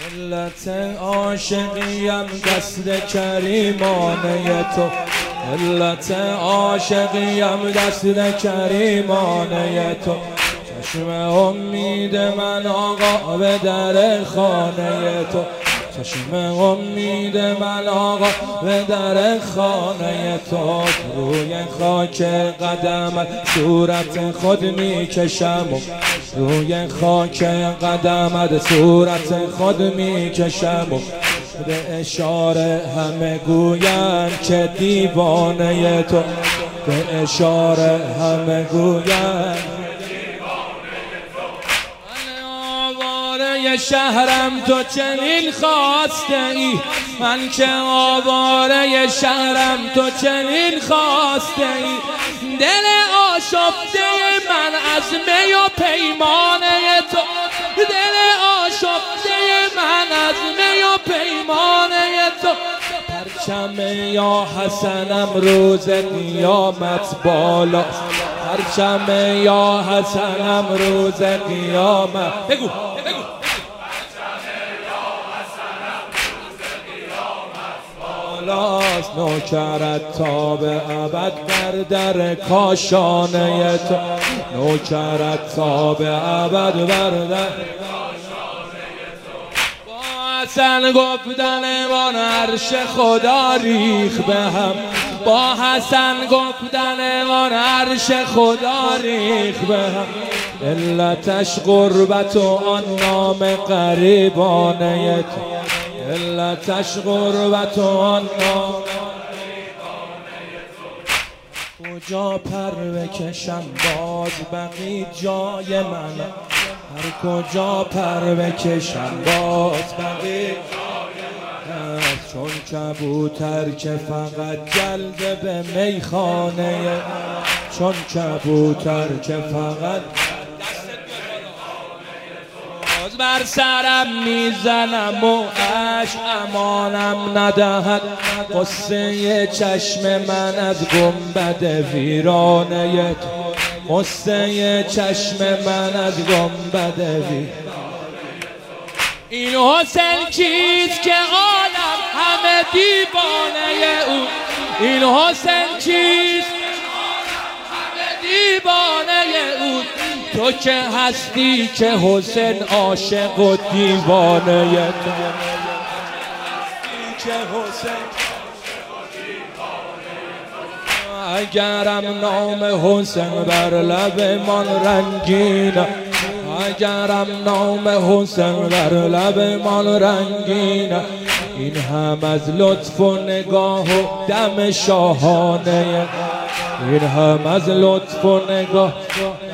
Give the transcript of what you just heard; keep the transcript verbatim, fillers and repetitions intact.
علت عاشقیم دست کریمانه تو، علت عاشقیم دست کریمانه تو. چشم امید من آقا به در خانه تو، چشم امید من آقا به در خانه تو. روی خاک قدمت صورت خود میکشم، روی خاک قدمت صورت خود میکشم. به اشاره همه گویند که دیوانه تو، به اشاره همه گویند شهرم تو چنین خواسته ای، من که آواره شهرم تو چنین خواسته ای. دل آشفته من از می و پیمانه تو، دل آشفته من از می و پیمانه تو. پرچم یا حسنم روز قیامت بالا، پرچم یا حسنم روز قیامت. بگو بگو نوکرت تا به ابد بر در کاشانه تو، نوکرت تا به ابد بر در با حسن گفتن وان عرش خدا ریخ به هم، با حسن گفتن وان عرش خدا ریخ به هم. علتش غربت و آن نام غریبانه تو، علتش غربت و آن نام. کجا پر بکشم باز بقی جای من، هر کجا پر بکشم باز بقی جای من. چون کبوتر که فقط جلد به میخانه، چون کبوتر که فقط بر سرم میزنم و اش امانم ندهد. قصه چشم من از گنبد ویرانه تو، قصه چشم من از گنبد ویرانه. این حسین کیست که عالم همه دیوانه او، این حسین کیست که عالم همه دیوانه او. تو که هستی که حسین عاشق و دیوانه تو، که حسین اگرم نام حسین بر لب من رنگینه، اگرم نام حسین بر لب من رنگینه. این هم از لطف و نگاه و دم شاهانه، این هم از لطف و نگاه